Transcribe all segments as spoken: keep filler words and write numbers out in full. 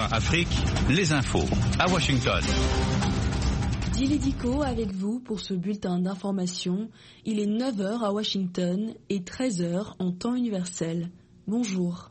Afrique, les infos à Washington. Dili Diko avec vous pour ce bulletin d'information. Il est neuf heures à Washington et treize heures en temps universel. Bonjour.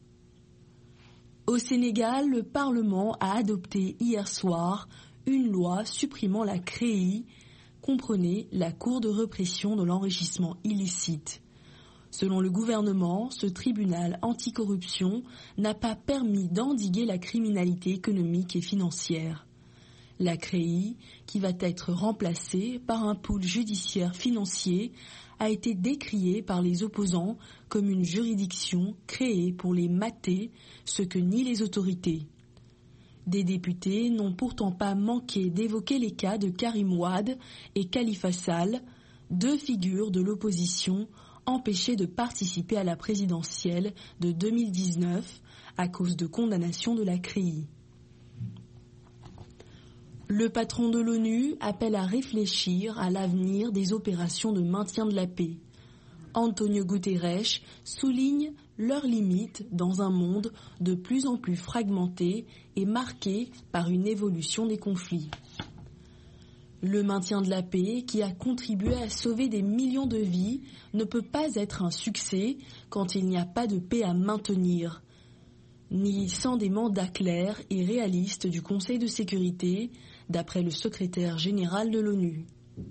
Au Sénégal, le Parlement a adopté hier soir une loi supprimant la C R E I, comprenez la Cour de répression de l'enrichissement illicite. Selon le gouvernement, ce tribunal anticorruption n'a pas permis d'endiguer la criminalité économique et financière. La C R E I, qui va être remplacée par un pool judiciaire financier, a été décriée par les opposants comme une juridiction créée pour les mater, ce que nient les autorités. Des députés n'ont pourtant pas manqué d'évoquer les cas de Karim Wade et Khalifa Sall, deux figures de l'opposition empêchées de participer à la présidentielle de deux mille dix-neuf à cause de condamnations de la C R E I. Le patron de l'ONU appelle à réfléchir à l'avenir des opérations de maintien de la paix. Antonio Guterres souligne leurs limites dans un monde de plus en plus fragmenté et marqué par une évolution des conflits. Le maintien de la paix, qui a contribué à sauver des millions de vies, ne peut pas être un succès quand il n'y a pas de paix à maintenir, ni sans des mandats clairs et réalistes du Conseil de sécurité, d'après le secrétaire général de l'ONU.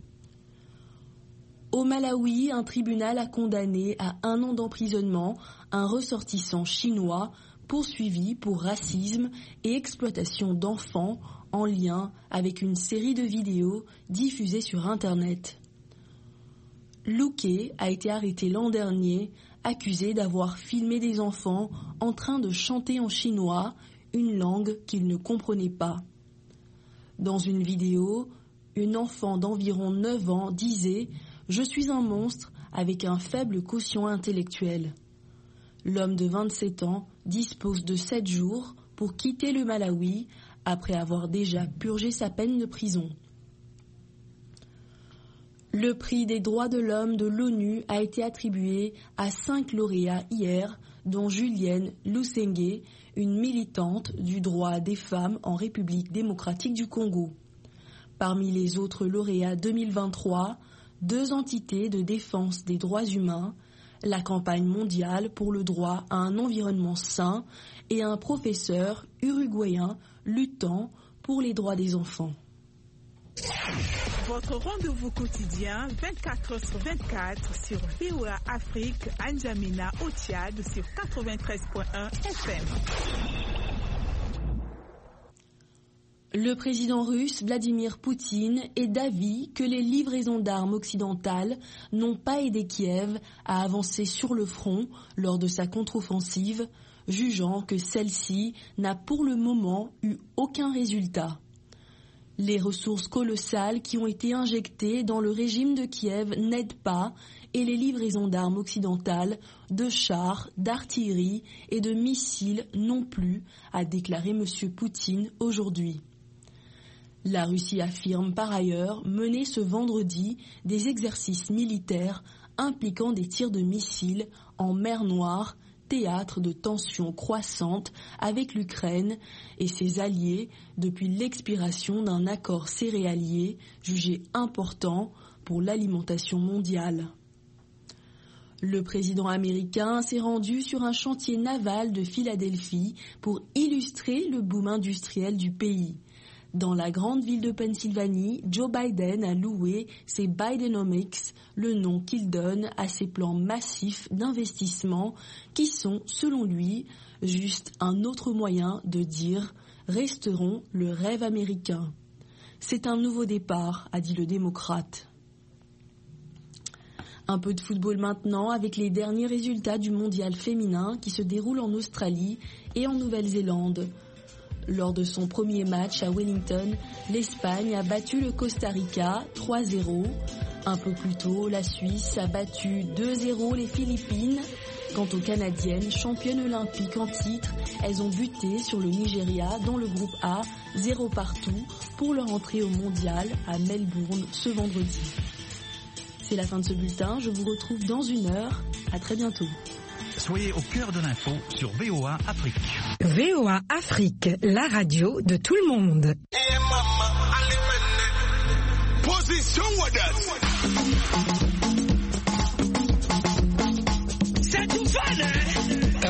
Au Malawi, un tribunal a condamné à un an d'emprisonnement un ressortissant chinois poursuivi pour racisme et exploitation d'enfants en lien avec une série de vidéos diffusées sur Internet. Luque a été arrêté l'an dernier, accusé d'avoir filmé des enfants en train de chanter en chinois, une langue qu'il ne comprenait pas. Dans une vidéo, une enfant d'environ neuf ans disait « Je suis un monstre avec un faible quotient intellectuel ». L'homme de vingt-sept ans dispose de sept jours pour quitter le Malawi après avoir déjà purgé sa peine de prison. Le prix des droits de l'homme de l'ONU a été attribué à cinq lauréats hier, dont Julienne Lusenge, une militante du droit des femmes en République démocratique du Congo. Parmi les autres lauréats deux mille vingt-trois, deux entités de défense des droits humains, la campagne mondiale pour le droit à un environnement sain et un professeur uruguayen luttant pour les droits des enfants. Votre rendez-vous quotidien vingt-quatre heures sur vingt-quatre sur V O A Afrique, N'Djamena au Tchad sur quatre-vingt-treize point un F M. Le président russe Vladimir Poutine est d'avis que les livraisons d'armes occidentales n'ont pas aidé Kiev à avancer sur le front lors de sa contre-offensive, jugeant que celle-ci n'a pour le moment eu aucun résultat. Les ressources colossales qui ont été injectées dans le régime de Kiev n'aident pas et les livraisons d'armes occidentales, de chars, d'artillerie et de missiles non plus, a déclaré M. Poutine aujourd'hui. La Russie affirme par ailleurs mener ce vendredi des exercices militaires impliquant des tirs de missiles en mer Noire, théâtre de tensions croissantes avec l'Ukraine et ses alliés depuis l'expiration d'un accord céréalier jugé important pour l'alimentation mondiale. Le président américain s'est rendu sur un chantier naval de Philadelphie pour illustrer le boom industriel du pays. Dans la grande ville de Pennsylvanie, Joe Biden a loué ses Bidenomics, le nom qu'il donne à ses plans massifs d'investissement qui sont, selon lui, juste un autre moyen de dire « resteront le rêve américain ». C'est un nouveau départ, a dit le démocrate. Un peu de football maintenant avec les derniers résultats du mondial féminin qui se déroule en Australie et en Nouvelle-Zélande. Lors de son premier match à Wellington, l'Espagne a battu le Costa Rica trois zéro. Un peu plus tôt, la Suisse a battu deux zéro les Philippines. Quant aux Canadiennes, championnes olympiques en titre, elles ont buté sur le Nigeria dans le groupe A, zéro partout, pour leur entrée au mondial à Melbourne ce vendredi. C'est la fin de ce bulletin, je vous retrouve dans une heure. À très bientôt. Soyez au cœur de l'info sur V O A Afrique. V O A Afrique, la radio de tout le monde. Position c'est tout fun, hein?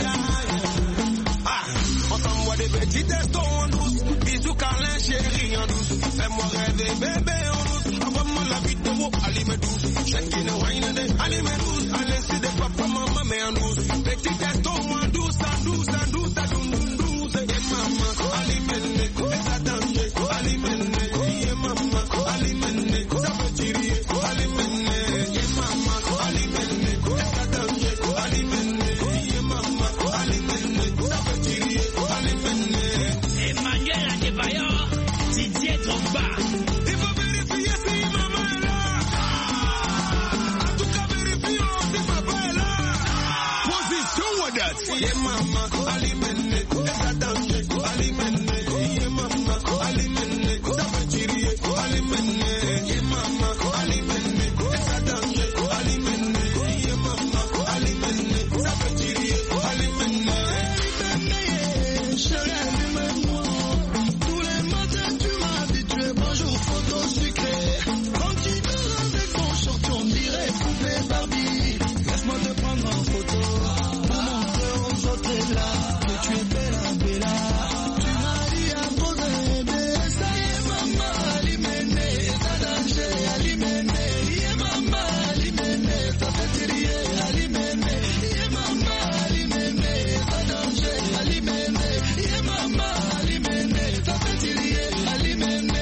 Ah, on s'envoie des petits testos en douce. Bisous câlin chérie en douce. Fais-moi rêver bébé en douce. Envoie-moi la vidéo, allez me douce. Chacun ne wine, allez me douce. Allez c'est des papa maman mais en douce. Petit testo en douce, en douce, en douce, en douce, douce. Et maman, allez me ne, ça danger, allez me ne. Et maman, allez me ne, ça peut tirer, allez me ne. Et maman, allez me ne, ça danger, allez me ne. Et maman, allez me ne, ça peut tirer, allez me ne. Emmanuel Adebayor, Didier Drogba. Il faut vérifier si maman est là. En tout cas, vérifions si papa est là. Position Wadat. Yeah, maman, allez me ne, ça danger, allez me ne. Yeah, maman, allez me ne, ça peut tirer, allez me ne. Yeah, maman, allez me ne, ça danger, allez me ne. Yeah, maman, allez me ne, ça peut tirer, allez me ne. Chérie, aime-moi. Tous les matins tu m'as habitué. Bonjour, photo sucrée. Quand tu dors avec ton short, on dirait poupée Barbie. Laisse-moi te prendre en photo pour montrer aux autres et là que tu es bella, bella. Tu m'as dit à poser bébé. Ça y est, maman, alimene. Ça danger, alimene. Yeah, maman, alimene. Ça fait tirer, alimene. Yeah, maman, alimene. Ça danger, alimene. Yeah, maman, alimene. Ça fait tirer, alimene.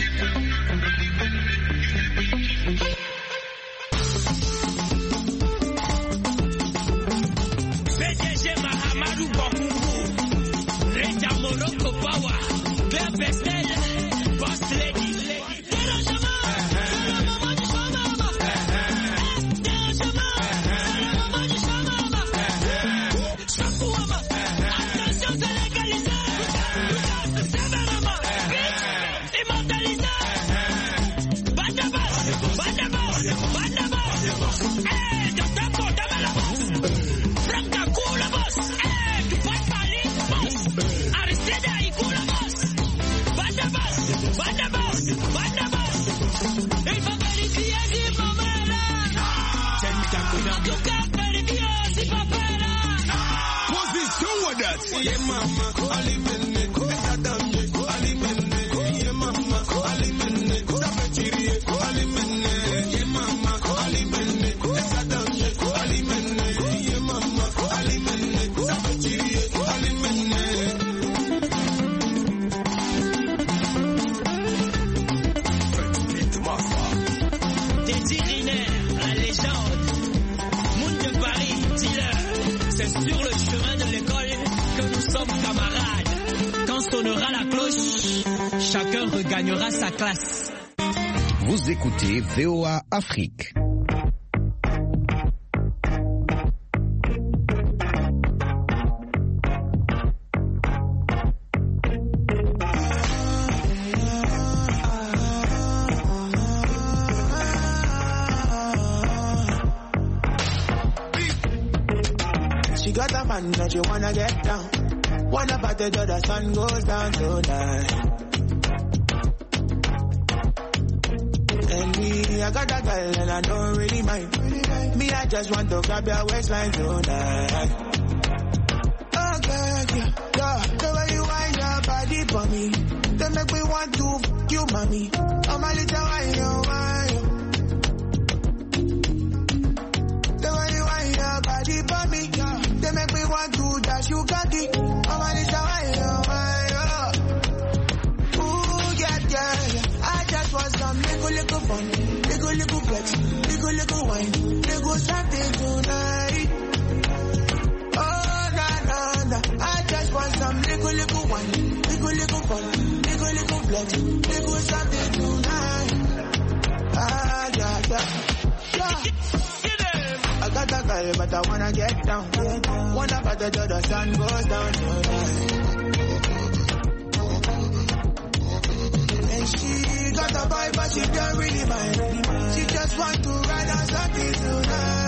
P D G Mahamadou Bakoungou, Reja Morocco Power, Claire Bestel, Boss Lady. Dérangement, c'est la maman du Chamama. Dérangement, c'est la maman du Chamama. Chakouama, attention c'est légalisé. Sévérément, vite, immortalisé. Bandabas, bandabas, bandabas. Eh, docteur Ko, dame la bosse. Franca Kou la bosse. Eh, tu passes par l'île, bosse. Aristide Aïkou la bosse. Bandabas, bandabas, bandabas. Il faut vérifier si papa est là. En tout cas, vérifier si papa est là. Position Wadat. Yeah, maman, allez me ça danger, allez me yeah, maman, allez me ça fait tirer, allez me yeah, maman, allez me ça danger, allez me yeah, maman, allez me ça fait tirer, allez me. Teddy Riner, la légende. Moun de Paris, dealer. C'est sur le chemin de l'école que nous sommes camarades. Quand sonnera la cloche, chacun regagnera sa classe. Vous écoutez V O A Afrique. She got a man that you wanna get down. Wanna party till the sun goes down tonight. And me, I got a girl and I don't really mind. Me, I just want to grab your waistline tonight. Oh girl, yeah, yeah. The way you wind your body for me, they make me want to fuck you, mommy. Oh my little wine, oh wine. The way you wind your body for me, yeah. They make me want to dash you cocky. Oh my little wine, oh wine, oh. Ooh, yeah, yeah, yeah. I just want some little, little fun, little, little flex, little, little wine, little something tonight. Oh, na, na, na. I just want some little, little wine, little, little fun, little, little flex, little something tonight. Ah, yeah, yeah. Yeah. I got a girl, but I wanna get down. Wanna party till the sun goes down tonight. And she got a boy, but she don't really mind. She just want to ride on something tonight.